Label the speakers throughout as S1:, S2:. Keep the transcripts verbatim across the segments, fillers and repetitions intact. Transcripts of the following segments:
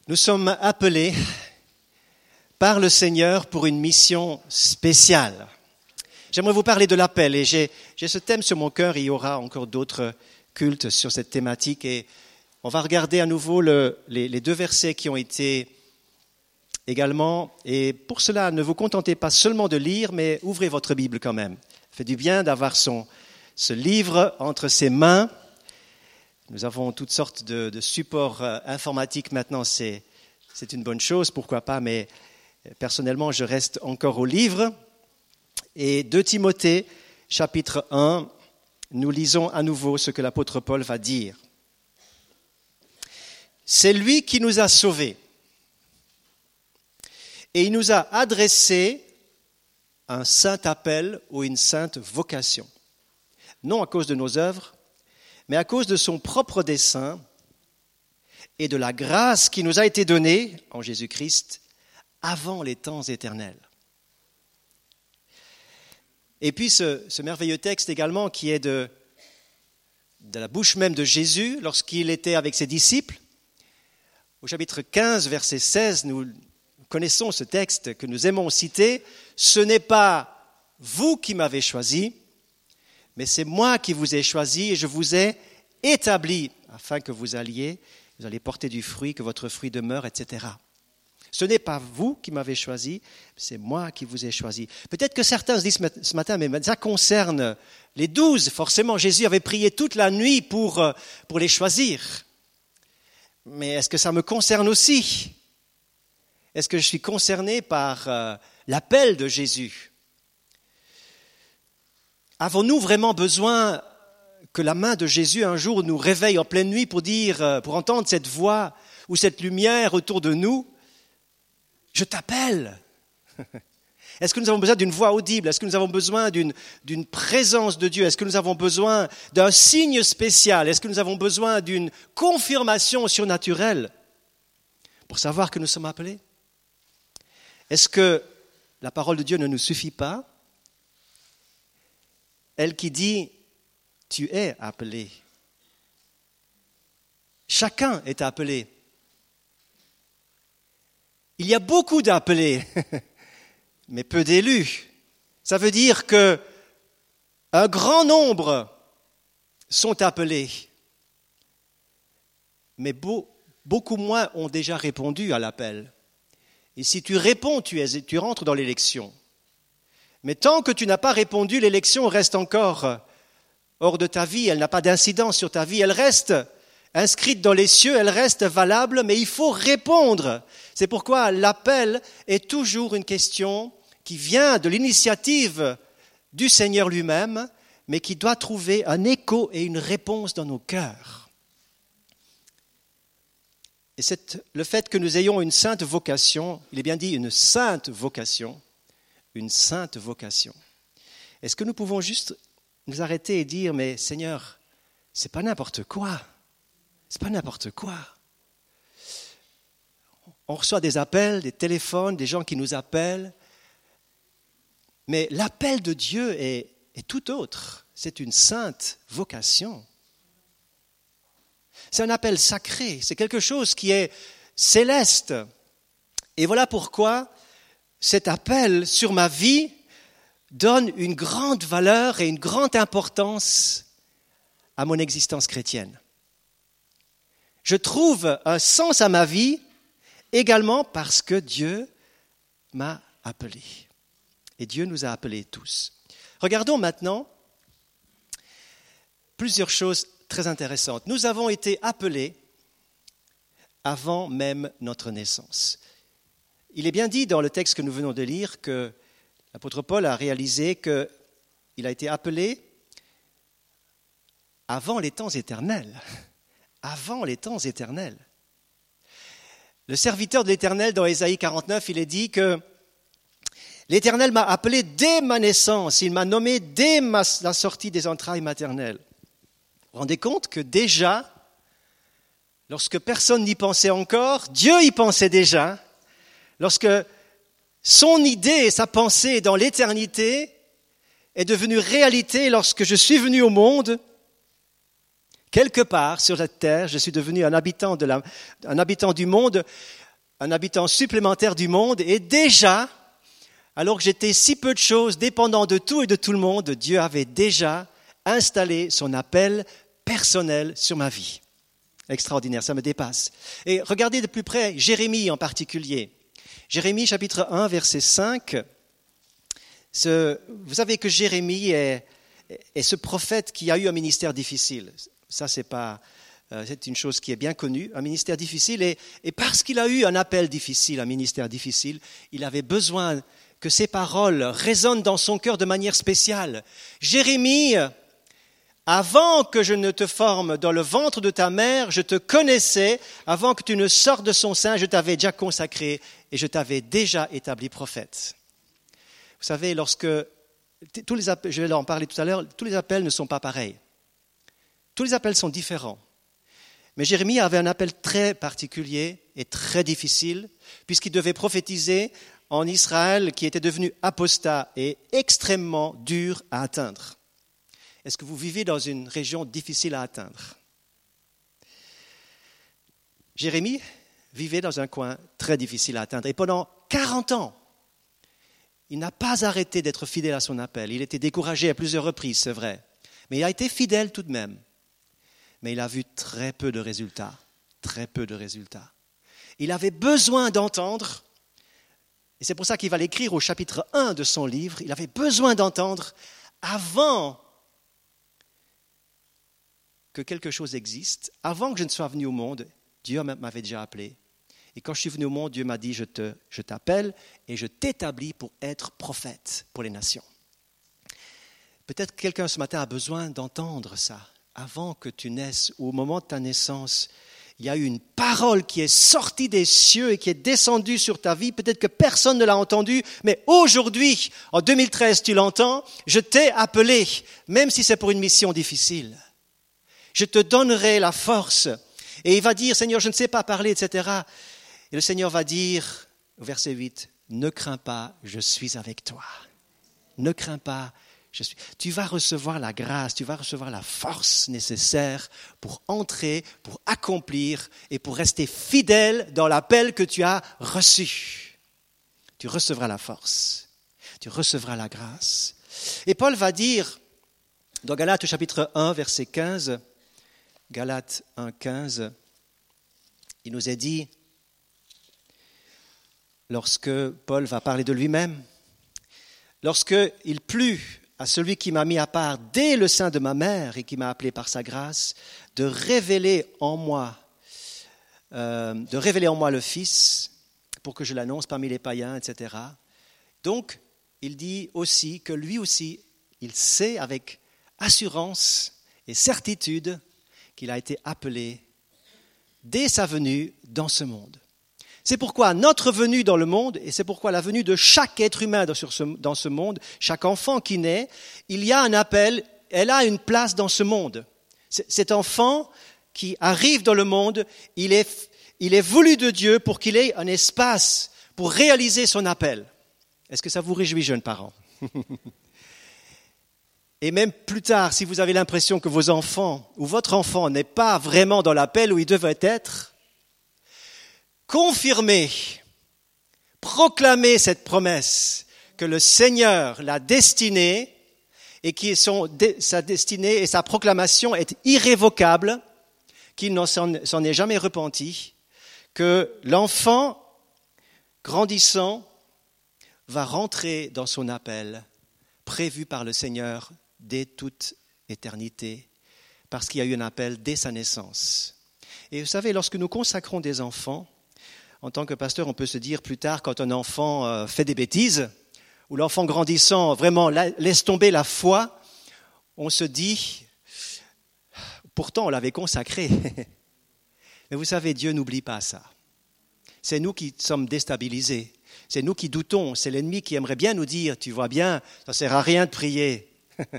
S1: Nous sommes appelés par le Seigneur pour une mission spéciale. J'aimerais vous parler de l'appel et j'ai, j'ai ce thème sur mon cœur. Il y aura encore d'autres cultes sur cette thématique et on va regarder à nouveau le, les, les deux versets qui ont été également. Et pour cela, ne vous contentez pas seulement de lire, mais ouvrez votre Bible quand même. Ça fait du bien d'avoir son, ce livre entre ses mains. Nous avons toutes sortes de, de supports euh, informatiques maintenant, c'est, c'est une bonne chose, pourquoi pas, mais personnellement, je reste encore au livre. Et deux Timothée, chapitre un, nous lisons à nouveau ce que l'apôtre Paul va dire. C'est lui qui nous a sauvés. Et il nous a adressé un saint appel ou une sainte vocation. Non à cause de nos œuvres, mais à cause de son propre dessein et de la grâce qui nous a été donnée en Jésus-Christ avant les temps éternels. Et puis ce, ce merveilleux texte également qui est de, de la bouche même de Jésus lorsqu'il était avec ses disciples. Au chapitre quinze, verset seize, nous connaissons ce texte que nous aimons citer. « Ce n'est pas vous qui m'avez choisi, mais c'est moi qui vous ai choisi et je vous ai établi afin que vous alliez, vous allez porter du fruit, que votre fruit demeure, et cetera. Ce n'est pas vous qui m'avez choisi, c'est moi qui vous ai choisi. » Peut-être que certains se disent ce matin, mais ça concerne les douze. Forcément, Jésus avait prié toute la nuit pour, pour les choisir. Mais est-ce que ça me concerne aussi ? Est-ce que je suis concerné par euh, l'appel de Jésus ? Avons-nous vraiment besoin que la main de Jésus un jour nous réveille en pleine nuit pour dire, pour entendre cette voix ou cette lumière autour de nous ? Je t'appelle. Est-ce que nous avons besoin d'une voix audible ? Est-ce que nous avons besoin d'une, d'une présence de Dieu ? Est-ce que nous avons besoin d'un signe spécial ? Est-ce que nous avons besoin d'une confirmation surnaturelle pour savoir que nous sommes appelés ? Est-ce que la parole de Dieu ne nous suffit pas ? Elle qui dit, tu es appelé. Chacun est appelé. Il y a beaucoup d'appelés, mais peu d'élus. Ça veut dire que un grand nombre sont appelés, mais beau, beaucoup moins ont déjà répondu à l'appel. Et si tu réponds, tu, es, tu rentres dans l'élection. Mais tant que tu n'as pas répondu, l'élection reste encore hors de ta vie, elle n'a pas d'incidence sur ta vie, elle reste inscrite dans les cieux, elle reste valable, mais il faut répondre. C'est pourquoi l'appel est toujours une question qui vient de l'initiative du Seigneur lui-même, mais qui doit trouver un écho et une réponse dans nos cœurs. Et c'est le fait que nous ayons une sainte vocation, il est bien dit une sainte vocation, une sainte vocation. Est-ce que nous pouvons juste nous arrêter et dire, mais Seigneur, c'est pas n'importe quoi, c'est pas n'importe quoi. On reçoit des appels, des téléphones, des gens qui nous appellent, mais l'appel de Dieu est, est tout autre. C'est une sainte vocation. C'est un appel sacré, c'est quelque chose qui est céleste. Et voilà pourquoi cet appel sur ma vie donne une grande valeur et une grande importance à mon existence chrétienne. Je trouve un sens à ma vie également parce que Dieu m'a appelé. Et Dieu nous a appelés tous. Regardons maintenant plusieurs choses très intéressantes. Nous avons été appelés avant même notre naissance. Il est bien dit dans le texte que nous venons de lire que l'apôtre Paul a réalisé qu'il a été appelé avant les temps éternels. Avant les temps éternels. Le serviteur de l'Éternel, dans Ésaïe quarante-neuf, il est dit que l'Éternel m'a appelé dès ma naissance, il m'a nommé dès ma, la sortie des entrailles maternelles. Vous vous rendez compte que déjà, lorsque personne n'y pensait encore, Dieu y pensait déjà. Lorsque son idée et sa pensée dans l'éternité est devenue réalité lorsque je suis venu au monde, Quelque part sur cette terre, je suis devenu un habitant, de la, un habitant du monde, un habitant supplémentaire du monde, et déjà, alors que j'étais si peu de choses, dépendant de tout et de tout le monde, Dieu avait déjà installé son appel personnel sur ma vie. Extraordinaire, ça me dépasse. Et regardez de plus près Jérémie en particulier. Jérémie chapitre un, verset cinq. Ce, vous savez que Jérémie est, est ce prophète qui a eu un ministère difficile. Ça, c'est pas, euh, c'est une chose qui est bien connue, un ministère difficile. Et, et parce qu'il a eu un appel difficile, un ministère difficile, il avait besoin que ses paroles résonnent dans son cœur de manière spéciale. Jérémie, avant que je ne te forme dans le ventre de ta mère, je te connaissais. Avant que tu ne sortes de son sein, je t'avais déjà consacré et je t'avais déjà établi prophète. Vous savez, lorsque tous les appels, je vais en parler tout à l'heure, tous les appels ne sont pas pareils. Tous les appels sont différents. Mais Jérémie avait un appel très particulier et très difficile, puisqu'il devait prophétiser en Israël qui était devenu apostat et extrêmement dur à atteindre. Est-ce que vous vivez dans une région difficile à atteindre? Jérémie vivait dans un coin très difficile à atteindre. Et pendant quarante ans, il n'a pas arrêté d'être fidèle à son appel. Il était découragé à plusieurs reprises, c'est vrai. Mais il a été fidèle tout de même. Mais il a vu très peu de résultats. Très peu de résultats. Il avait besoin d'entendre, et c'est pour ça qu'il va l'écrire au chapitre un de son livre, il avait besoin d'entendre avant que quelque chose existe, avant que je ne sois venu au monde, Dieu m'avait déjà appelé. Et quand je suis venu au monde, Dieu m'a dit, je, te, je t'appelle et je t'établis pour être prophète pour les nations. Peut-être que quelqu'un ce matin a besoin d'entendre ça. Avant que tu naisses, ou au moment de ta naissance, il y a eu une parole qui est sortie des cieux et qui est descendue sur ta vie. Peut-être que personne ne l'a entendue, mais aujourd'hui, en deux mille treize, tu l'entends, je t'ai appelé, même si c'est pour une mission difficile. Je te donnerai la force. Et il va dire, Seigneur, je ne sais pas parler, et cetera. Et le Seigneur va dire, au verset huit, ne crains pas, je suis avec toi. Ne crains pas, je suis. Tu vas recevoir la grâce, tu vas recevoir la force nécessaire pour entrer, pour accomplir et pour rester fidèle dans l'appel que tu as reçu. Tu recevras la force, tu recevras la grâce. Et Paul va dire, dans Galates chapitre un, verset quinze, Galates un, quinze, il nous est dit, lorsque Paul va parler de lui-même, lorsqu'il plut à celui qui m'a mis à part dès le sein de ma mère et qui m'a appelé par sa grâce, de révéler en moi, euh, de révéler en moi le Fils pour que je l'annonce parmi les païens, et cetera. Donc, il dit aussi que lui aussi, il sait avec assurance et certitude qu'il a été appelé dès sa venue dans ce monde. C'est pourquoi notre venue dans le monde, et c'est pourquoi la venue de chaque être humain dans ce, dans ce monde, chaque enfant qui naît, il y a un appel, elle a une place dans ce monde. Cet enfant qui arrive dans le monde, il est, il est voulu de Dieu pour qu'il ait un espace pour réaliser son appel. Est-ce que ça vous réjouit, jeunes parents? Et même plus tard, si vous avez l'impression que vos enfants ou votre enfant n'est pas vraiment dans l'appel où il devrait être, confirmez, proclamez cette promesse que le Seigneur l'a destinée et que son, sa destinée et sa proclamation est irrévocable, qu'il ne s'en, s'en est jamais repenti, que l'enfant grandissant va rentrer dans son appel prévu par le Seigneur dès toute éternité, parce qu'il y a eu un appel dès sa naissance. Et vous savez, lorsque nous consacrons des enfants, en tant que pasteur, on peut se dire plus tard, quand un enfant fait des bêtises, ou l'enfant grandissant vraiment laisse tomber la foi, on se dit, pourtant on l'avait consacré. Mais vous savez, Dieu n'oublie pas ça. C'est nous qui sommes déstabilisés. C'est nous qui doutons. C'est l'ennemi qui aimerait bien nous dire, tu vois bien, ça ne sert à rien de prier.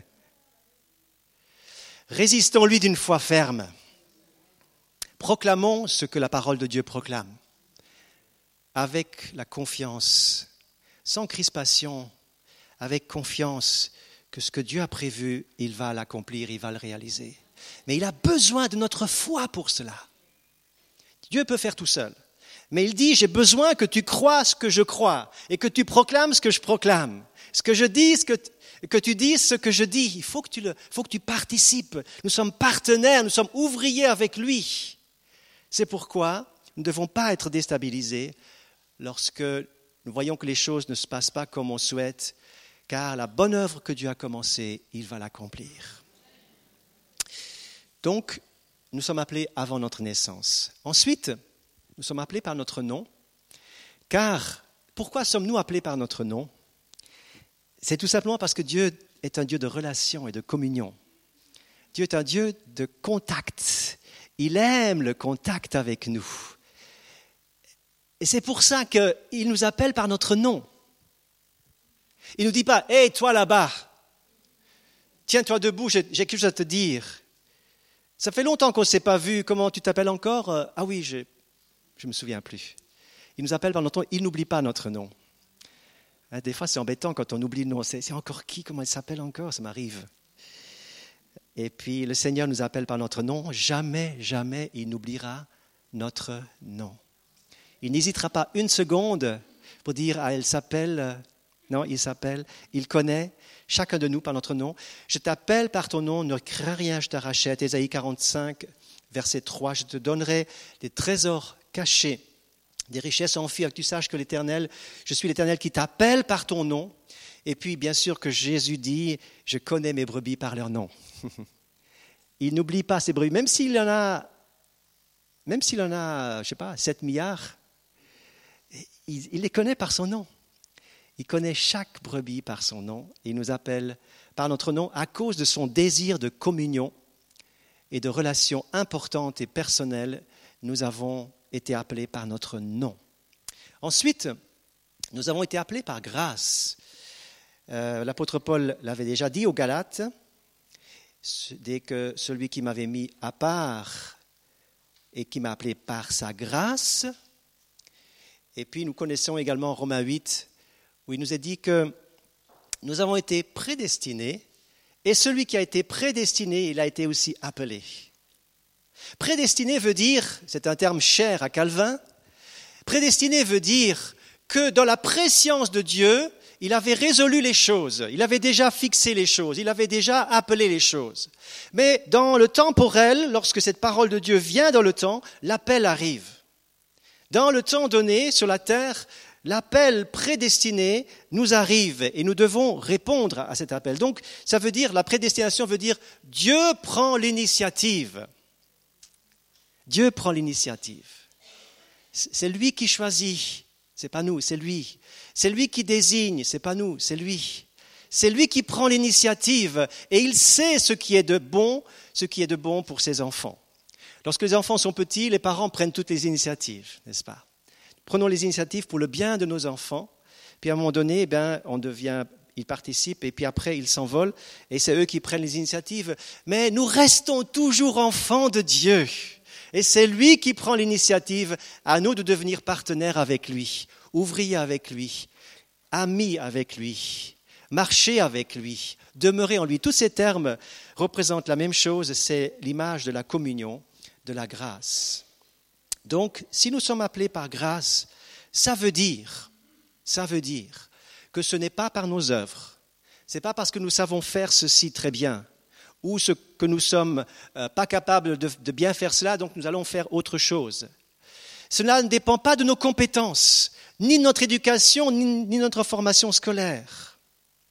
S1: Résistons-lui d'une foi ferme. Proclamons ce que la parole de Dieu proclame. Avec la confiance, sans crispation, avec confiance que ce que Dieu a prévu, il va l'accomplir, il va le réaliser. Mais il a besoin de notre foi pour cela. Dieu peut faire tout seul. Mais il dit, j'ai besoin que tu crois ce que je crois et que tu proclames ce que je proclame. Ce que je dis, ce que, que tu dises ce que je dis. Il faut que tu le, faut que tu participes. Nous sommes partenaires, nous sommes ouvriers avec lui. C'est pourquoi nous ne devons pas être déstabilisés lorsque nous voyons que les choses ne se passent pas comme on souhaite, car la bonne œuvre que Dieu a commencée, il va l'accomplir. Donc, nous sommes appelés avant notre naissance. Ensuite, nous sommes appelés par notre nom, car pourquoi sommes-nous appelés par notre nom ? C'est tout simplement parce que Dieu est un Dieu de relation et de communion. Dieu est un Dieu de contact. Il aime le contact avec nous. Et c'est pour ça qu'il nous appelle par notre nom. Il ne nous dit pas « Hé, toi là-bas, tiens-toi debout, j'ai, j'ai quelque chose à te dire. Ça fait longtemps qu'on ne s'est pas vu, comment tu t'appelles encore ? Ah oui, je ne me souviens plus. » Il nous appelle par notre nom, il n'oublie pas notre nom. Des fois, c'est embêtant quand on oublie le nom. C'est, c'est encore qui ? Comment il s'appelle encore ? Ça m'arrive. Et puis, le Seigneur nous appelle par notre nom. Jamais, jamais, il n'oubliera notre nom. Il n'hésitera pas une seconde pour dire, ah, elle s'appelle... Non, il s'appelle, il connaît chacun de nous par notre nom. Je t'appelle par ton nom, ne crains rien, je te rachète. Ésaïe quarante-cinq, verset trois, je te donnerai des trésors cachés, des richesses enfuies, que tu saches que l'Éternel, je suis l'Éternel qui t'appelle par ton nom. Et puis, bien sûr, que Jésus dit, je connais mes brebis par leur nom. Il n'oublie pas ses brebis, même s'il en a, même s'il en a, je sais pas, sept milliards, il, il les connaît par son nom. Il connaît chaque brebis par son nom et il nous appelle par notre nom à cause de son désir de communion et de relations importantes et personnelles. Nous avons été appelés par notre nom. Ensuite, nous avons été appelés par grâce. Euh, l'apôtre Paul l'avait déjà dit aux Galates, dès que celui qui m'avait mis à part et qui m'a appelé par sa grâce. Et puis nous connaissons également Romains huit, où il nous est dit que nous avons été prédestinés, et celui qui a été prédestiné, il a été aussi appelé. Prédestiné veut dire, c'est un terme cher à Calvin, prédestiné veut dire que dans la préscience de Dieu, il avait résolu les choses, il avait déjà fixé les choses, il avait déjà appelé les choses. Mais dans le temporel, lorsque cette parole de Dieu vient dans le temps, l'appel arrive. Dans le temps donné, sur la terre, l'appel prédestiné nous arrive et nous devons répondre à cet appel. Donc, ça veut dire, la prédestination veut dire Dieu prend l'initiative. Dieu prend l'initiative. C'est lui qui choisit, c'est pas nous, c'est lui. C'est lui qui désigne, c'est pas nous, c'est lui. C'est lui qui prend l'initiative et il sait ce qui est de bon, ce qui est de bon pour ses enfants. Lorsque les enfants sont petits, les parents prennent toutes les initiatives, n'est-ce pas ? Prenons les initiatives pour le bien de nos enfants. Puis à un moment donné, eh bien, on devient, ils participent et puis après ils s'envolent et c'est eux qui prennent les initiatives. Mais nous restons toujours enfants de Dieu et c'est lui qui prend l'initiative. À nous de devenir partenaires avec lui, ouvriers avec lui, amis avec lui, marcher avec lui, demeurer en lui. Tous ces termes représentent la même chose, c'est l'image de la communion, de la grâce. Donc, si nous sommes appelés par grâce, ça veut dire, ça veut dire que ce n'est pas par nos œuvres, ce n'est pas parce que nous savons faire ceci très bien, ou ce que nous ne sommes euh, pas capables de, de bien faire cela, donc nous allons faire autre chose. Cela ne dépend pas de nos compétences, ni de notre éducation, ni, ni de notre formation scolaire.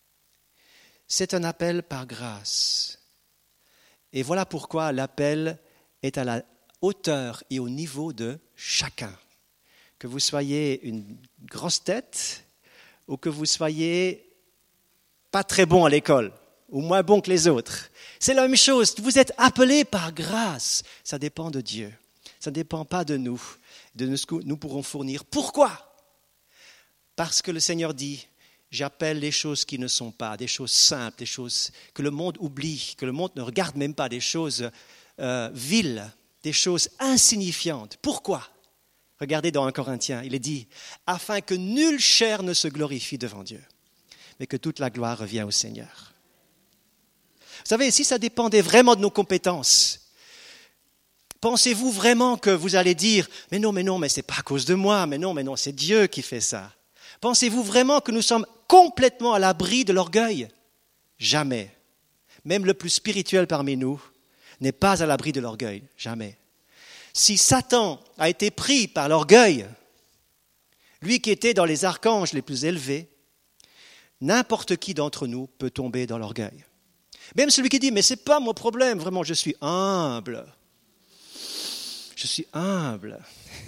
S1: C'est un appel par grâce. Et voilà pourquoi l'appel est à la hauteur et au niveau de chacun. Que vous soyez une grosse tête ou que vous soyez pas très bon à l'école ou moins bon que les autres. C'est la même chose. Vous êtes appelés par grâce. Ça dépend de Dieu. Ça ne dépend pas de nous, de ce que nous pourrons fournir. Pourquoi ? Parce que le Seigneur dit, j'appelle les choses qui ne sont pas, des choses simples, des choses que le monde oublie, que le monde ne regarde même pas, des choses euh, viles, des choses insignifiantes. Pourquoi ? Regardez dans un Corinthiens, il est dit, afin que nulle chair ne se glorifie devant Dieu, mais que toute la gloire revient au Seigneur. Vous savez, si ça dépendait vraiment de nos compétences, pensez-vous vraiment que vous allez dire « Mais non, mais non, mais c'est pas à cause de moi, mais non, mais non, c'est Dieu qui fait ça ». Pensez-vous vraiment que nous sommes complètement à l'abri de l'orgueil ? Jamais. Même le plus spirituel parmi nous n'est pas à l'abri de l'orgueil, jamais. Si Satan a été pris par l'orgueil, lui qui était dans les archanges les plus élevés, n'importe qui d'entre nous peut tomber dans l'orgueil. Même celui qui dit « Mais ce n'est pas mon problème, vraiment, je suis humble. Je suis humble. »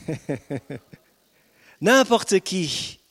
S1: N'importe qui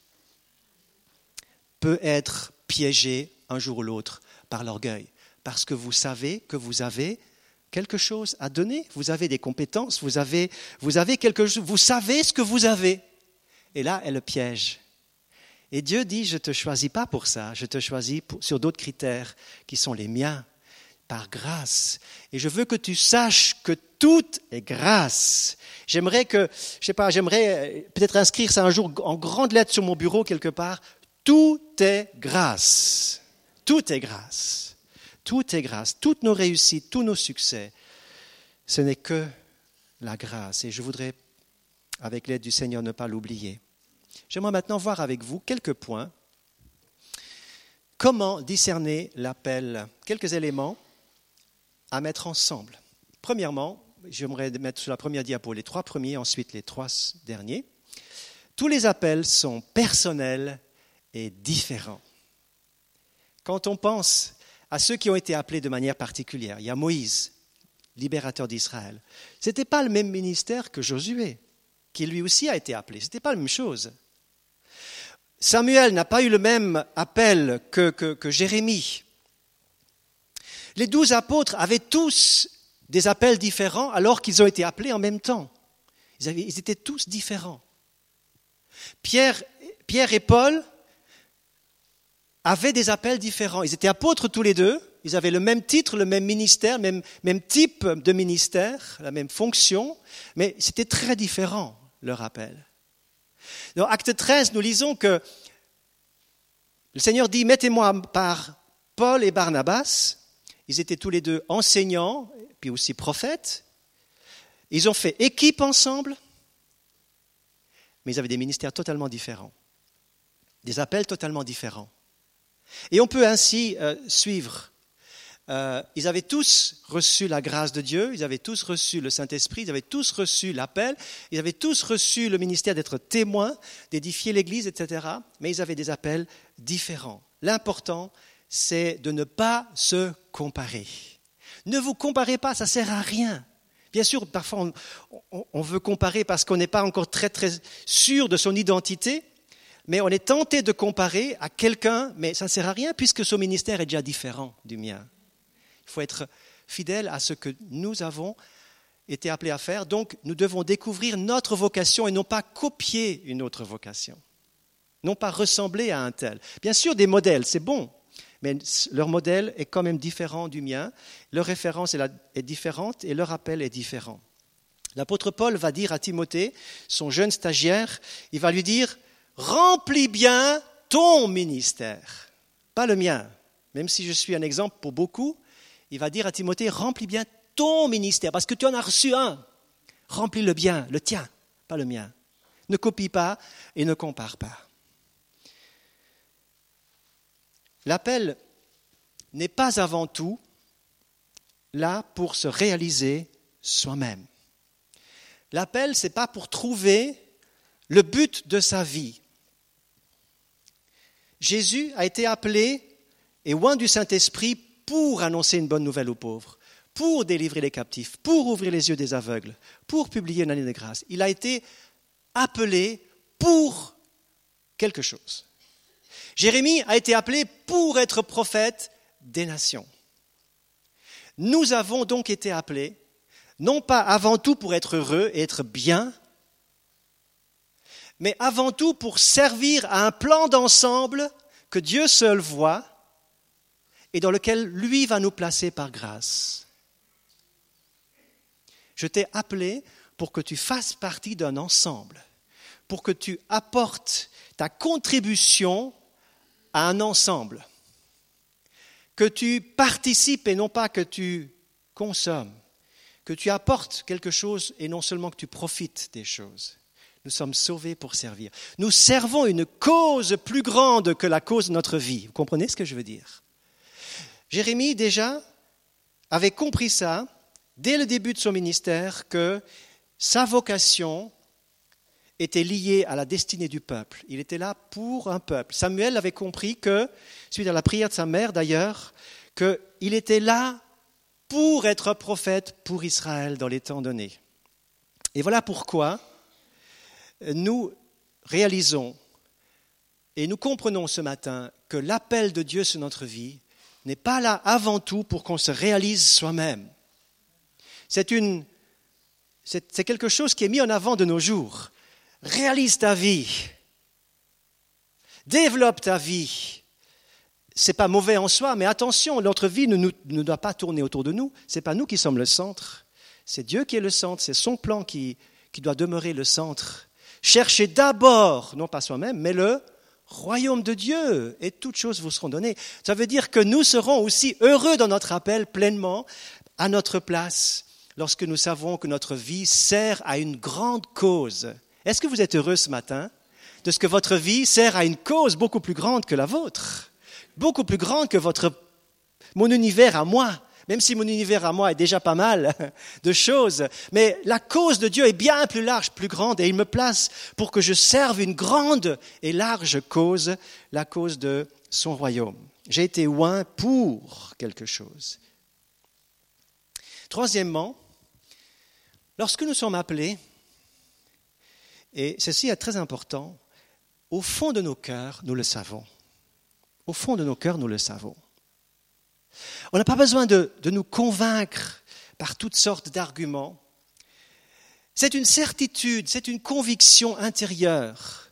S1: peut être piégé un jour ou l'autre par l'orgueil, parce que vous savez que vous avez quelque chose à donner, vous avez des compétences, vous avez, vous avez quelque chose, vous savez ce que vous avez. Et là est le piège. Et Dieu dit, je ne te choisis pas pour ça, je te choisis pour, sur d'autres critères qui sont les miens, par grâce. Et je veux que tu saches que tout est grâce. J'aimerais que, je sais pas, j'aimerais peut-être inscrire ça un jour en grande lettre sur mon bureau quelque part. Tout est grâce. Tout est grâce. Tout est grâce. Toutes nos réussites, tous nos succès, ce n'est que la grâce. Et je voudrais, avec l'aide du Seigneur, ne pas l'oublier. J'aimerais maintenant voir avec vous quelques points. Comment discerner l'appel ? Quelques éléments à mettre ensemble. Premièrement, j'aimerais mettre sur la première diapo les trois premiers, ensuite les trois derniers. Tous les appels sont personnels et différents. Quand on pense à ceux qui ont été appelés de manière particulière, il y a Moïse, libérateur d'Israël. Ce n'était pas le même ministère que Josué, qui lui aussi a été appelé. Ce n'était pas la même chose. Samuel n'a pas eu le même appel que, que, que Jérémie. Les douze apôtres avaient tous des appels différents alors qu'ils ont été appelés en même temps. Ils, avaient, ils étaient tous différents. Pierre, Pierre et Paul avaient des appels différents. Ils étaient apôtres tous les deux. Ils avaient le même titre, le même ministère, même, même type de ministère, la même fonction, mais c'était très différent, leur appel. Dans Acte treize, nous lisons que le Seigneur dit « Mettez-moi par Paul et Barnabas ». Ils étaient tous les deux enseignants, puis aussi prophètes. Ils ont fait équipe ensemble, mais ils avaient des ministères totalement différents, des appels totalement différents. Et on peut ainsi euh, suivre. Euh, ils avaient tous reçu la grâce de Dieu, ils avaient tous reçu le Saint-Esprit, ils avaient tous reçu l'appel, ils avaient tous reçu le ministère d'être témoins, d'édifier l'Église, et cetera. Mais ils avaient des appels différents. L'important, c'est de ne pas se comparer. Ne vous comparez pas, ça ne sert à rien. Bien sûr, parfois on, on, on veut comparer parce qu'on n'est pas encore très, très sûr de son identité, mais on est tenté de comparer à quelqu'un, mais ça ne sert à rien puisque son ministère est déjà différent du mien. Il faut être fidèle à ce que nous avons été appelés à faire. Donc, nous devons découvrir notre vocation et non pas copier une autre vocation. Non pas ressembler à un tel. Bien sûr, des modèles, c'est bon, mais leur modèle est quand même différent du mien. Leur référence est, la, est différente et leur appel est différent. L'apôtre Paul va dire à Timothée, son jeune stagiaire, il va lui dire « Remplis bien ton ministère », pas le mien. Même si je suis un exemple pour beaucoup, il va dire à Timothée, remplis bien ton ministère, parce que tu en as reçu un. Remplis-le bien, le tien, pas le mien. Ne copie pas et ne compare pas. L'appel n'est pas avant tout là pour se réaliser soi-même. L'appel, ce n'est pas pour trouver le but de sa vie. Jésus a été appelé et oint du Saint-Esprit pour annoncer une bonne nouvelle aux pauvres, pour délivrer les captifs, pour ouvrir les yeux des aveugles, pour publier une année de grâce. Il a été appelé pour quelque chose. Jérémie a été appelé pour être prophète des nations. Nous avons donc été appelés, non pas avant tout pour être heureux et être bien, mais avant tout pour servir à un plan d'ensemble que Dieu seul voit et dans lequel lui va nous placer par grâce. Je t'ai appelé pour que tu fasses partie d'un ensemble, pour que tu apportes ta contribution à un ensemble. que tu participes et non pas que tu consommes, que tu apportes quelque chose et non seulement que tu profites des choses. Nous sommes sauvés pour servir. Nous servons une cause plus grande que la cause de notre vie. Vous comprenez ce que je veux dire? Jérémie, déjà, avait compris ça dès le début de son ministère, que sa vocation était liée à la destinée du peuple. Il était là pour un peuple. Samuel avait compris que, suite à la prière de sa mère d'ailleurs, qu'il était là pour être prophète pour Israël dans les temps donnés. Et voilà pourquoi nous réalisons et nous comprenons ce matin que l'appel de Dieu sur notre vie n'est pas là avant tout pour qu'on se réalise soi-même. C'est, une, c'est, c'est quelque chose qui est mis en avant de nos jours. Réalise ta vie. Développe ta vie. Ce n'est pas mauvais en soi, mais attention, notre vie ne, nous, ne doit pas tourner autour de nous. Ce n'est pas nous qui sommes le centre. C'est Dieu qui est le centre. C'est son plan qui, qui doit demeurer le centre. Cherchez d'abord, non pas soi-même, mais le royaume de Dieu, et toutes choses vous seront données. Ça veut dire que nous serons aussi heureux dans notre appel pleinement, à notre place, lorsque nous savons que notre vie sert à une grande cause. Est-ce que vous êtes heureux ce matin de ce que votre vie sert à une cause beaucoup plus grande que la vôtre, beaucoup plus grande que votre, mon univers à moi? Même si mon univers à moi est déjà pas mal de choses, mais la cause de Dieu est bien plus large, plus grande, et il me place pour que je serve une grande et large cause, la cause de son royaume. J'ai été oint pour quelque chose. Troisièmement, lorsque nous sommes appelés, et ceci est très important, au fond de nos cœurs, nous le savons. Au fond de nos cœurs, nous le savons. On n'a pas besoin de, de nous convaincre par toutes sortes d'arguments. C'est une certitude, c'est une conviction intérieure.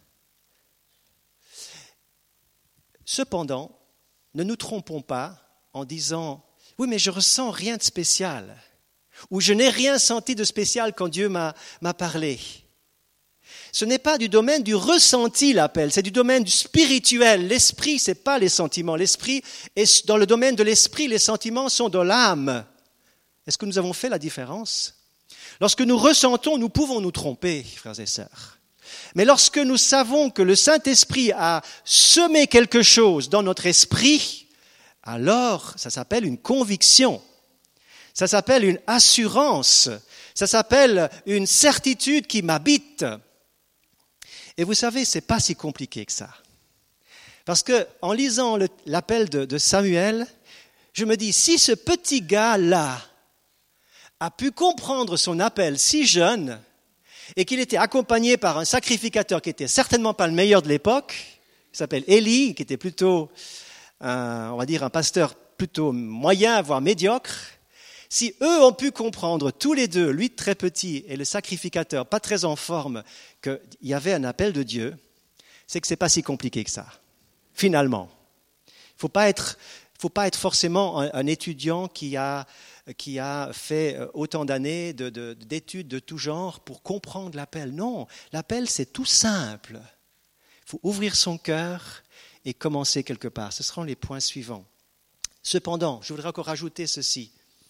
S1: Cependant, ne nous trompons pas en disant « Oui, mais je ressens rien de spécial » ou « Je n'ai rien senti de spécial quand Dieu m'a, m'a parlé ». Ce n'est pas du domaine du ressenti l'appel, c'est du domaine du spirituel. L'esprit, ce n'est pas les sentiments. L'esprit est dans le domaine de l'esprit, les sentiments sont de l'âme. Est-ce que nous avons fait la différence? Lorsque nous ressentons, nous pouvons nous tromper, frères et sœurs. Mais lorsque nous savons que le Saint-Esprit a semé quelque chose dans notre esprit, alors ça s'appelle une conviction, ça s'appelle une assurance, ça s'appelle une certitude qui m'habite. Et vous savez, ce n'est pas si compliqué que ça. Parce qu'en lisant le, l'appel de, de Samuel, je me dis, si ce petit gars-là a pu comprendre son appel si jeune, et qu'il était accompagné par un sacrificateur qui n'était certainement pas le meilleur de l'époque, qui s'appelle Élie, qui était plutôt, un, on va dire, un pasteur plutôt moyen, voire médiocre, si eux ont pu comprendre tous les deux, lui très petit et le sacrificateur pas très en forme, qu'il y avait un appel de Dieu, c'est que ce n'est pas si compliqué que ça, finalement. Il ne faut pas être, faut pas être forcément un, un étudiant qui a, qui a fait autant d'années de, de, d'études de tout genre pour comprendre l'appel. Non, l'appel c'est tout simple. Il faut ouvrir son cœur et commencer quelque part. Ce seront les points suivants. Cependant, je voudrais encore ajouter ceci.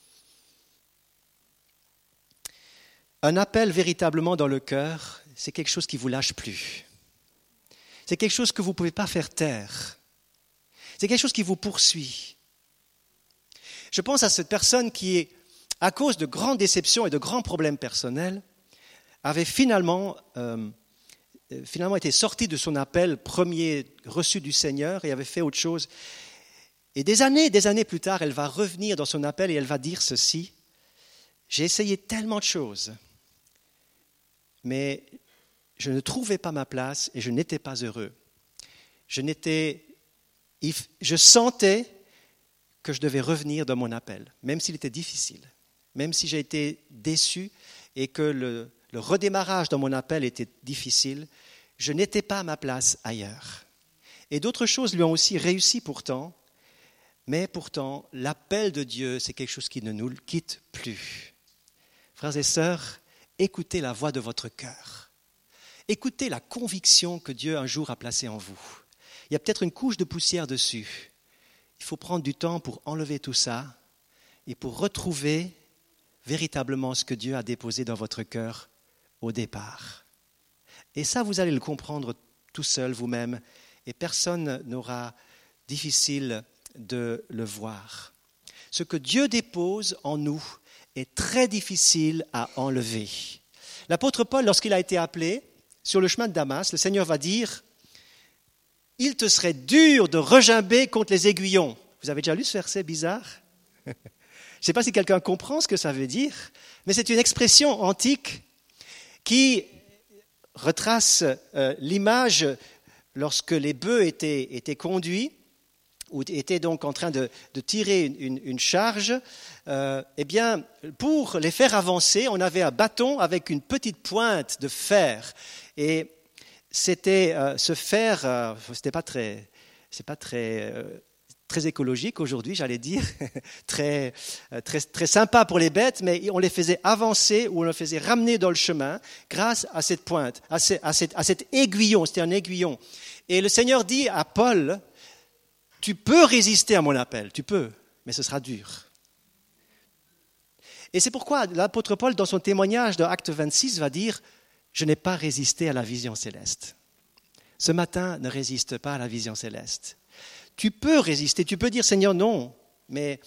S1: Un appel véritablement dans le cœur, c'est quelque chose qui ne vous lâche plus. C'est quelque chose que vous ne pouvez pas faire taire. C'est quelque chose qui vous poursuit. Je pense à cette personne qui, à cause de grandes déceptions et de grands problèmes personnels, avait finalement, euh, finalement été sortie de son appel premier reçu du Seigneur et avait fait autre chose. Et des années, des années plus tard, elle va revenir dans son appel et elle va dire ceci. J'ai essayé tellement de choses, mais je ne trouvais pas ma place et je n'étais pas heureux. Je, n'étais, je sentais que je devais revenir dans mon appel, même s'il était difficile, même si j'ai été déçu et que le, le redémarrage dans mon appel était difficile, je n'étais pas à ma place ailleurs. Et d'autres choses lui ont aussi réussi pourtant, mais pourtant, l'appel de Dieu, c'est quelque chose qui ne nous quitte plus. Frères et sœurs, écoutez la voix de votre cœur. Écoutez la conviction que Dieu un jour a placée en vous. Il y a peut-être une couche de poussière dessus. il faut prendre du temps pour enlever tout ça et pour retrouver véritablement ce que Dieu a déposé dans votre cœur au départ. Et ça, vous allez le comprendre tout seul vous-même et personne n'aura difficile de le voir. Ce que Dieu dépose en nous est très difficile à enlever. L'apôtre Paul, lorsqu'il a été appelé sur le chemin de Damas, le Seigneur va dire « Il te serait dur de regimber contre les aiguillons ». Vous avez déjà lu ce verset bizarre ? Je ne sais pas si quelqu'un comprend ce que ça veut dire, mais c'est une expression antique qui retrace euh, l'image lorsque les bœufs étaient, étaient conduits ou étaient donc en train de, de tirer une, une, une charge. Euh, eh bien, pour les faire avancer, on avait un bâton avec une petite pointe de fer. Et c'était euh, ce fer, euh, c'était pas très, c'est pas très, euh, très écologique aujourd'hui, j'allais dire, très, euh, très, très sympa pour les bêtes, mais on les faisait avancer ou on les faisait ramener dans le chemin grâce à cette pointe, à, ce, à, cette, à cet aiguillon. C'était un aiguillon. Et le Seigneur dit à Paul, tu peux résister à mon appel, tu peux, mais ce sera dur. Et c'est pourquoi l'apôtre Paul, dans son témoignage de Acte vingt-six, va dire « Je n'ai pas résisté à la vision céleste ». Ce matin, ne résiste pas à la vision céleste. Tu peux résister, tu peux dire « Seigneur, non », mais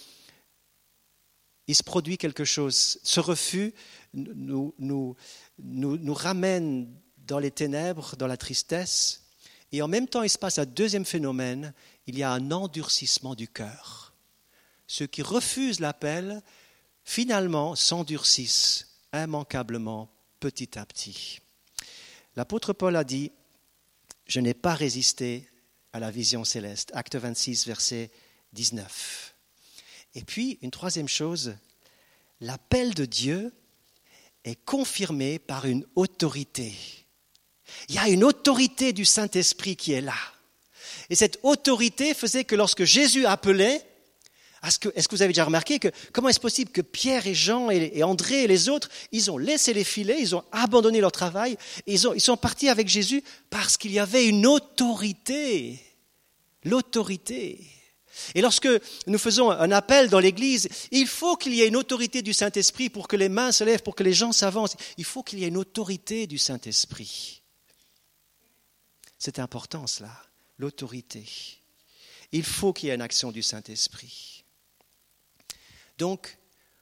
S1: il se produit quelque chose. Ce refus nous, nous, nous, nous ramène dans les ténèbres, dans la tristesse, et en même temps, il se passe un deuxième phénomène, il y a un endurcissement du cœur. Ceux qui refusent l'appel, finalement, s'endurcissent immanquablement, petit à petit. L'apôtre Paul a dit « Je n'ai pas résisté à la vision céleste ». Acte vingt-six, verset dix-neuf. Et puis, une troisième chose, l'appel de Dieu est confirmé par une autorité. Il y a une autorité du Saint-Esprit qui est là. Et cette autorité faisait que lorsque Jésus appelait, est-ce que, est-ce que vous avez déjà remarqué que comment est-ce possible que Pierre et Jean et, et André et les autres, ils ont laissé les filets, ils ont abandonné leur travail, et ils, ont, ils sont partis avec Jésus parce qu'il y avait une autorité. L'autorité. Et lorsque nous faisons un appel dans l'Église, il faut qu'il y ait une autorité du Saint-Esprit pour que les mains se lèvent, pour que les gens s'avancent. Il faut qu'il y ait une autorité du Saint-Esprit. C'est important cela, l'autorité. Il faut qu'il y ait une action du Saint-Esprit. Donc,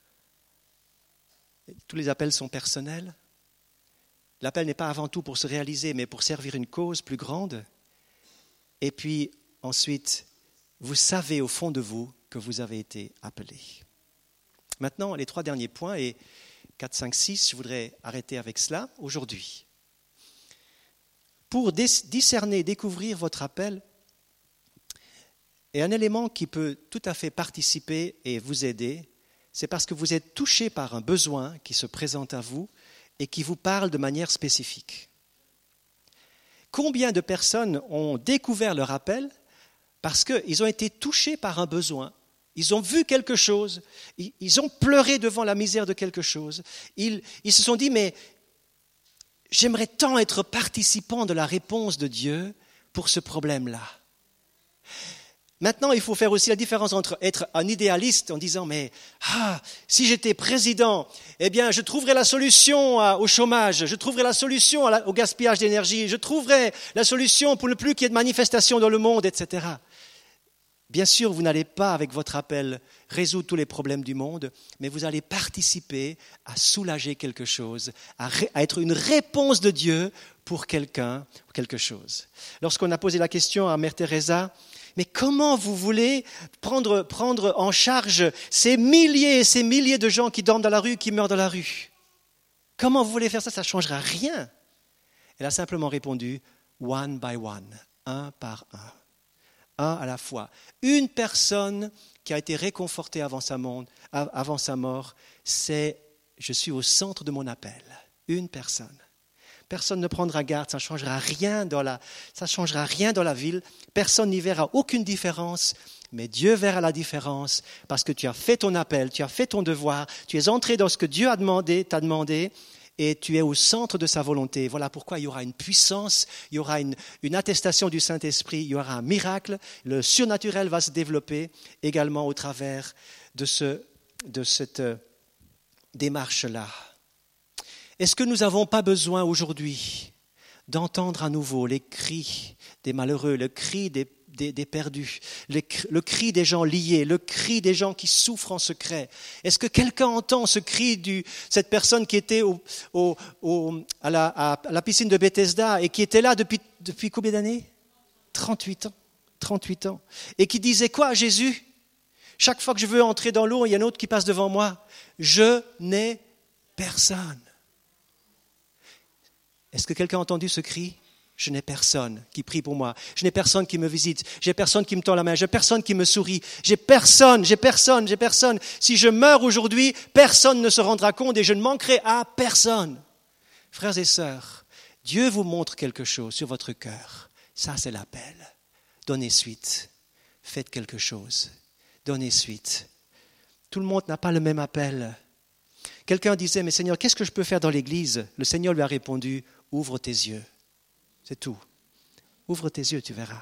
S1: tous les appels sont personnels. L'appel n'est pas avant tout pour se réaliser, mais pour servir une cause plus grande. Et puis, ensuite, vous savez au fond de vous que vous avez été appelé. Maintenant, les trois derniers points, et quatre, cinq, six, je voudrais arrêter avec cela aujourd'hui. Pour discerner, découvrir votre appel, et un élément qui peut tout à fait participer et vous aider, c'est parce que vous êtes touché par un besoin qui se présente à vous et qui vous parle de manière spécifique. Combien de personnes ont découvert leur appel parce qu'ils ont été touchés par un besoin, ils ont vu quelque chose, ils ont pleuré devant la misère de quelque chose, ils, ils se sont dit « mais j'aimerais tant être participant de la réponse de Dieu pour ce problème-là ». Maintenant, il faut faire aussi la différence entre être un idéaliste en disant « mais ah, si j'étais président, eh bien, je trouverais la solution au chômage, je trouverais la solution au gaspillage d'énergie, je trouverais la solution pour ne plus qu'il y ait de manifestations dans le monde, et cetera » Bien sûr, vous n'allez pas, avec votre appel, résoudre tous les problèmes du monde, mais vous allez participer à soulager quelque chose, à, ré, à être une réponse de Dieu pour quelqu'un ou quelque chose. Lorsqu'on a posé la question à Mère Teresa, mais comment vous voulez prendre, prendre en charge ces milliers et ces milliers de gens qui dorment dans la rue, qui meurent dans la rue? Comment vous voulez faire ça? Ça ne changera rien. Elle a simplement répondu, one by one, un par un. Un à la fois. Une personne qui a été réconfortée avant sa, monde, avant sa mort, c'est « je suis au centre de mon appel ». Une personne. Personne ne prendra garde, ça ne changera rien dans la, ça changera rien dans la ville. Personne n'y verra aucune différence, mais Dieu verra la différence parce que tu as fait ton appel, tu as fait ton devoir, tu es entré dans ce que Dieu a demandé, t'a demandé, et tu es au centre de sa volonté. Voilà pourquoi il y aura une puissance, il y aura une, une attestation du Saint-Esprit, il y aura un miracle, le surnaturel va se développer également au travers de, ce, de cette démarche-là. Est-ce que nous n'avons pas besoin aujourd'hui d'entendre à nouveau les cris des malheureux, le cri des, des, des perdus, le, le cri des gens liés, le cri des gens qui souffrent en secret? Est-ce que quelqu'un entend ce cri de cette personne qui était au, au, au, à, la, à la piscine de Bethesda et qui était là depuis, depuis combien d'années? trente-huit ans. trente-huit ans. Et qui disait quoi à Jésus? Chaque fois que je veux entrer dans l'eau, il y a un autre qui passe devant moi. Je n'ai personne. Est-ce que quelqu'un a entendu ce cri? Je n'ai personne qui prie pour moi. Je n'ai personne qui me visite. J'ai personne qui me tend la main. J'ai personne qui me sourit. J'ai personne, j'ai personne, j'ai personne. Si je meurs aujourd'hui, personne ne se rendra compte et je ne manquerai à personne. Frères et sœurs, Dieu vous montre quelque chose sur votre cœur. Ça, c'est l'appel. Donnez suite. Faites quelque chose. Donnez suite. Tout le monde n'a pas le même appel. Quelqu'un disait, mais Seigneur, qu'est-ce que je peux faire dans l'église? Le Seigneur lui a répondu, ouvre tes yeux. C'est tout. Ouvre tes yeux, tu verras.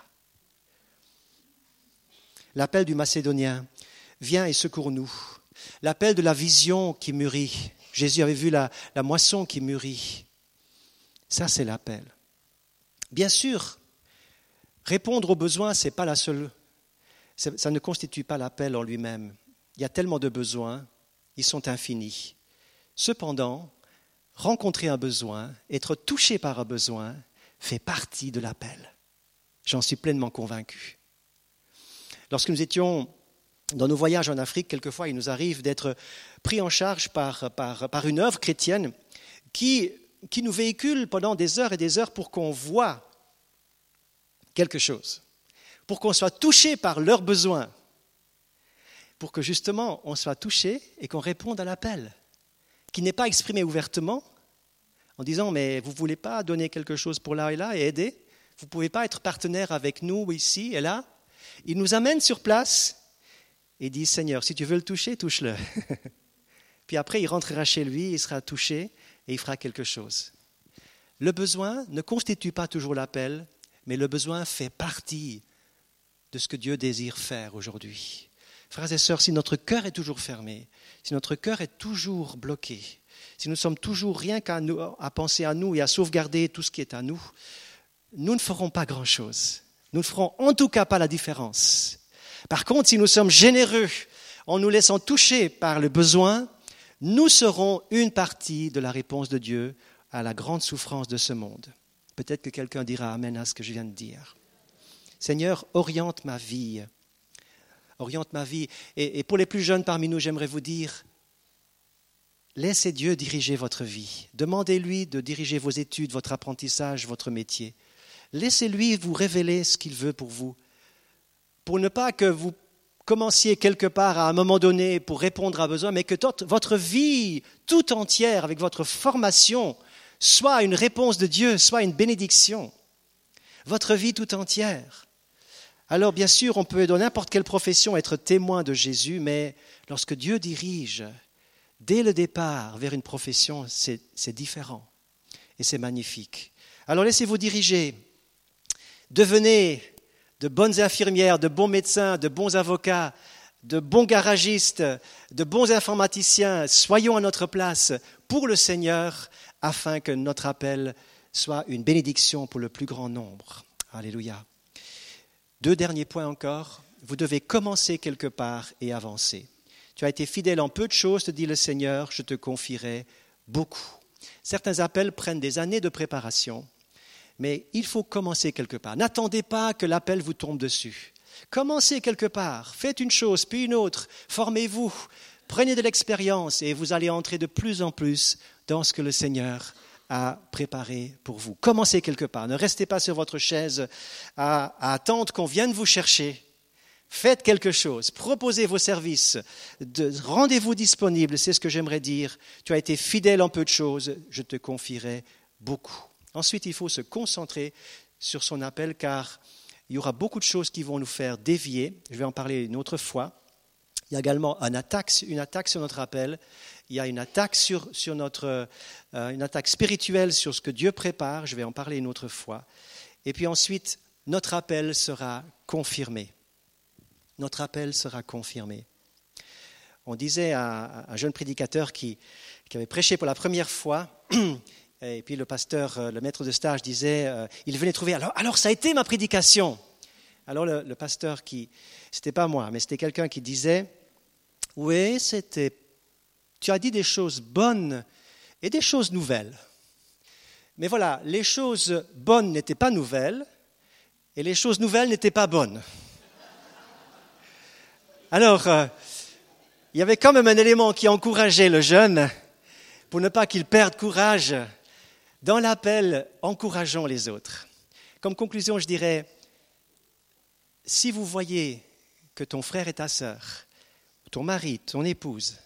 S1: L'appel du Macédonien, viens et secours-nous. L'appel de la vision qui mûrit. Jésus avait vu la, la moisson qui mûrit. Ça, c'est l'appel. Bien sûr, répondre aux besoins, c'est pas la seule. Ça ne constitue pas l'appel en lui-même. Il y a tellement de besoins, ils sont infinis. Cependant, rencontrer un besoin, être touché par un besoin, fait partie de l'appel. J'en suis pleinement convaincu. Lorsque nous étions dans nos voyages en Afrique, quelquefois il nous arrive d'être pris en charge par, par, par une œuvre chrétienne qui, qui nous véhicule pendant des heures et des heures pour qu'on voie quelque chose, pour qu'on soit touché par leurs besoins, pour que justement on soit touché et qu'on réponde à l'appel, qui n'est pas exprimé ouvertement, en disant, mais vous ne voulez pas donner quelque chose pour là et là et aider? Vous ne pouvez pas être partenaire avec nous ici et là? Il nous amène sur place et dit, Seigneur, si tu veux le toucher, touche-le. Puis après, il rentrera chez lui, il sera touché et il fera quelque chose. Le besoin ne constitue pas toujours l'appel, mais le besoin fait partie de ce que Dieu désire faire aujourd'hui. Frères et sœurs, si notre cœur est toujours fermé, si notre cœur est toujours bloqué, si nous sommes toujours rien qu'à nous, à penser à nous et à sauvegarder tout ce qui est à nous, nous ne ferons pas grand-chose. Nous ne ferons en tout cas pas la différence. Par contre, si nous sommes généreux en nous laissant toucher par le besoin, nous serons une partie de la réponse de Dieu à la grande souffrance de ce monde. Peut-être que quelqu'un dira amen à ce que je viens de dire. Seigneur, oriente ma vie. Oriente ma vie. Et, et pour les plus jeunes parmi nous, j'aimerais vous dire, laissez Dieu diriger votre vie. Demandez-lui de diriger vos études, votre apprentissage, votre métier. Laissez-lui vous révéler ce qu'il veut pour vous. Pour ne pas que vous commenciez quelque part à un moment donné pour répondre à besoin, mais que votre vie tout entière, avec votre formation, soit une réponse de Dieu, soit une bénédiction. Votre vie tout entière. Alors bien sûr, on peut dans n'importe quelle profession être témoin de Jésus, mais lorsque Dieu dirige, dès le départ, vers une profession, c'est, c'est différent. Et c'est magnifique. Alors laissez-vous diriger. Devenez de bonnes infirmières, de bons médecins, de bons avocats, de bons garagistes, de bons informaticiens. Soyons à notre place pour le Seigneur, afin que notre appel soit une bénédiction pour le plus grand nombre. Alléluia. Deux derniers points encore. Vous devez commencer quelque part et avancer. Tu as été fidèle en peu de choses, te dit le Seigneur, je te confierai beaucoup. Certains appels prennent des années de préparation, mais il faut commencer quelque part. N'attendez pas que l'appel vous tombe dessus. Commencez quelque part, faites une chose, puis une autre, formez-vous, prenez de l'expérience et vous allez entrer de plus en plus dans ce que le Seigneur a préparé pour vous. Commencez quelque part, ne restez pas sur votre chaise à, à attendre qu'on vienne vous chercher. Faites quelque chose, proposez vos services, de, rendez-vous disponible, c'est ce que j'aimerais dire. Tu as été fidèle en peu de choses, je te confierai beaucoup. Ensuite, il faut se concentrer sur son appel car il y aura beaucoup de choses qui vont nous faire dévier. Je vais en parler une autre fois. Il y a également une attaque, une attaque sur notre appel il y a une attaque sur, sur notre, euh, une attaque spirituelle sur ce que Dieu prépare. Je vais en parler une autre fois. Et puis ensuite, notre appel sera confirmé. Notre appel sera confirmé. On disait à un jeune prédicateur qui, qui avait prêché pour la première fois, et puis le pasteur, le maître de stage disait, euh, il venait trouver, alors, alors ça a été ma prédication. Alors le, le pasteur qui, c'était pas moi, mais c'était quelqu'un qui disait, oui, c'était, tu as dit des choses bonnes et des choses nouvelles. Mais voilà, les choses bonnes n'étaient pas nouvelles et les choses nouvelles n'étaient pas bonnes. Alors, euh, il y avait quand même un élément qui encourageait le jeune pour ne pas qu'il perde courage. Dans l'appel, encourageons les autres. Comme conclusion, je dirais, si vous voyez que ton frère et ta sœur, ton mari, ton épouse,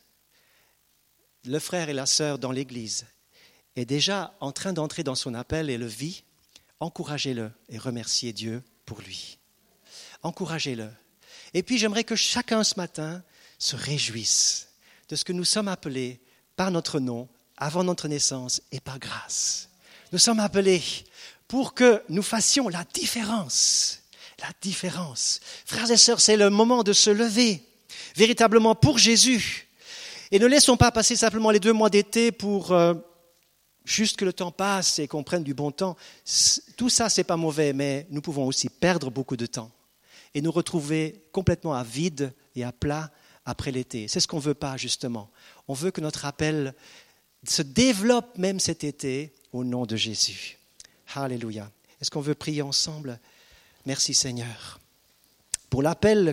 S1: le frère et la sœur dans l'église, est déjà en train d'entrer dans son appel et le vit, encouragez-le et remerciez Dieu pour lui. Encouragez-le. Et puis j'aimerais que chacun ce matin se réjouisse de ce que nous sommes appelés par notre nom, avant notre naissance et par grâce. Nous sommes appelés pour que nous fassions la différence. La différence. Frères et sœurs, c'est le moment de se lever, véritablement pour Jésus. Et ne laissons pas passer simplement les deux mois d'été pour euh, juste que le temps passe et qu'on prenne du bon temps. Tout ça, c'est pas mauvais, mais nous pouvons aussi perdre beaucoup de temps et nous retrouver complètement à vide et à plat après l'été. C'est ce qu'on ne veut pas, justement. On veut que notre appel se développe même cet été au nom de Jésus. Alléluia. Est-ce qu'on veut prier ensemble? Merci Seigneur pour l'appel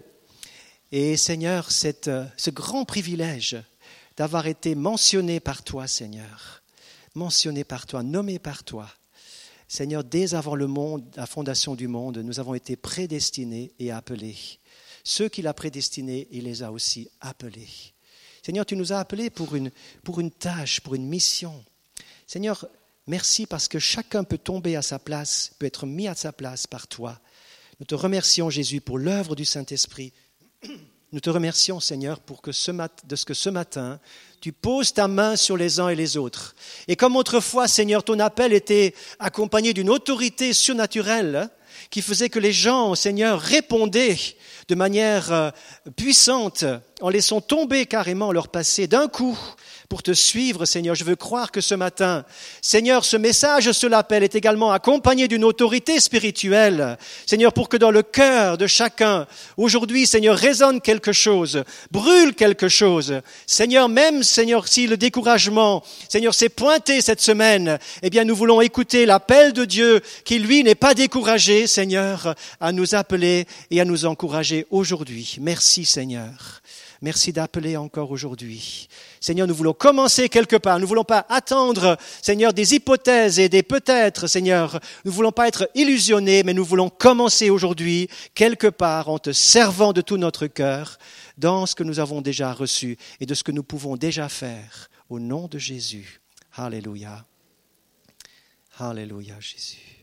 S1: et Seigneur, cette, ce grand privilège d'avoir été mentionné par toi, Seigneur. Mentionné par toi, nommé par toi. Seigneur, dès avant le monde, la fondation du monde, nous avons été prédestinés et appelés. Ceux qu'il a prédestinés, il les a aussi appelés. Seigneur, tu nous as appelés pour une, pour une tâche, pour une mission. Seigneur, merci parce que chacun peut tomber à sa place, peut être mis à sa place par toi. Nous te remercions, Jésus, pour l'œuvre du Saint-Esprit. Nous te remercions, Seigneur, pour que ce mat- de ce que ce matin, tu poses ta main sur les uns et les autres. Et comme autrefois, Seigneur, ton appel était accompagné d'une autorité surnaturelle qui faisait que les gens, Seigneur, répondaient de manière puissante en laissant tomber carrément leur passé d'un coup pour te suivre, Seigneur. Je veux croire que ce matin, Seigneur, ce message sur l'appel est également accompagné d'une autorité spirituelle. Seigneur, pour que dans le cœur de chacun, aujourd'hui, Seigneur, résonne quelque chose, brûle quelque chose. Seigneur, même, Seigneur, si le découragement, Seigneur, s'est pointé cette semaine, eh bien, nous voulons écouter l'appel de Dieu qui, lui, n'est pas découragé, Seigneur, à nous appeler et à nous encourager aujourd'hui. Merci, Seigneur. Merci d'appeler encore aujourd'hui. Seigneur, nous voulons commencer quelque part. Nous ne voulons pas attendre, Seigneur, des hypothèses et des peut-être, Seigneur. Nous ne voulons pas être illusionnés, mais nous voulons commencer aujourd'hui quelque part en te servant de tout notre cœur dans ce que nous avons déjà reçu et de ce que nous pouvons déjà faire au nom de Jésus. Alléluia. Alléluia, Jésus.